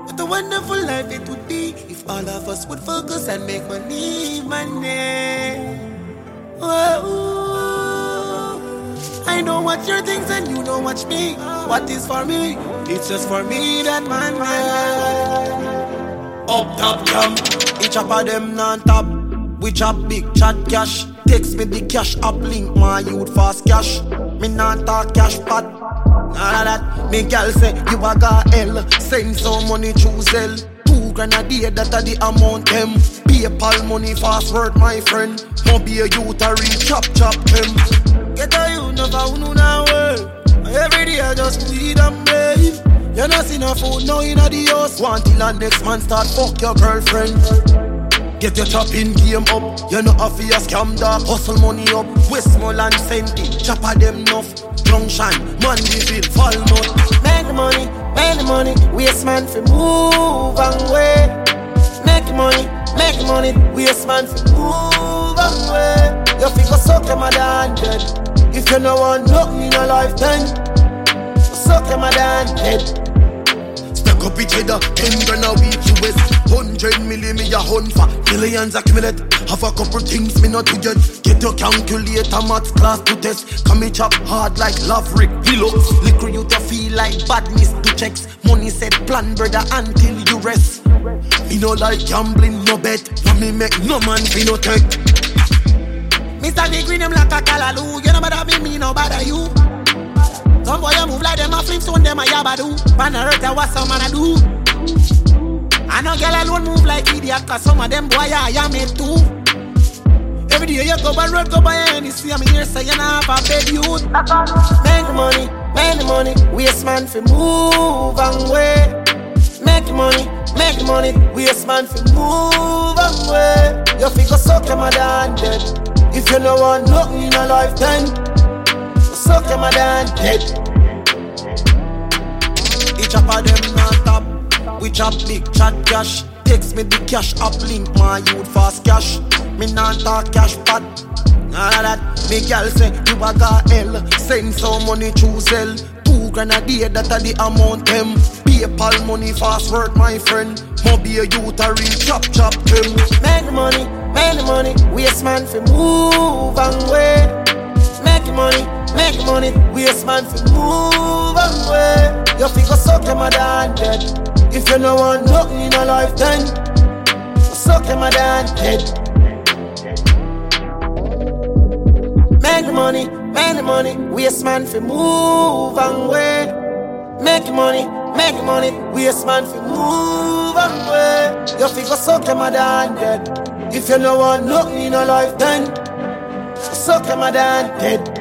What a wonderful life it would be if all of us would focus and make money, money. Whoa. I know what your things and you know what's me. What is for me? It's just for me that man. Up top jam, each up of them non-top. We chop big chat cash. Text me the cash up link my youth fast cash. Me non-talk cash pot. None of that. Me gal say you a got L. Send some money choose L. $2 a day that a the amount them. PayPal money fast word my friend. Mo be a youth a reach chop them. Get a you never who now work. Every day I just weed and brave. You not see no food now in the house. Want till the next man start fuck your girlfriend. Get your chopping game up. You know a fear scam dog. Hustle money up. Westmoreland Senti. Chopper them enough. Junction, Mandeville, Falmouth. Make the money. Waste man for move away. Make the money. Waste man for move away. You figure suck your mother and dead. If you no want nothing in your life then suck your mother and dead. Stack up each other, 10 grand a week US. 100 million me a hunt for. Millions accumulate. Have a couple things me not to get. Get your calculator, maths class to test. Come me chop hard like love Rick Pillow. Liquor you to feel like badness to checks. Money said plan brother until you rest. Me no like gambling, no bet. No me make no man be no tech. Mr. Degree them like a calaloo. You know bother me no bother you. Some boy you move like them a Flintstone, them a yabadoo. Man a hurt what some man a do. I know girl alone move like idiot, cause some of them boy I am it too. Every day you go by road, go by any see I'm here say you not have a bed youth. Make the money, waste man for move away. Make the money, waste man for move away. You figure suck your mother and dead. If you no want nothing in your life then suck your mother and dead. Each up of them non-top. We chop big chat cash. Text me the cash up link my youth fast cash. Me non-talk cash pot. None of that. Me gal say you a got L. Send some money choose L. $2 a day that a the amount them. PayPal money fast work my friend. Mo be a youth a reach chop them. Make the money. Waste man for move away. Make the money. Waste man for move away. You figure suck your mother and dead. If you no want nothing in your life then suck your mother and dead. Make the money. Waste man for move away. Make the money. Waste man for move away. You figure suck your mother and dead. If you no want nothing in your life then suck your mother and dead.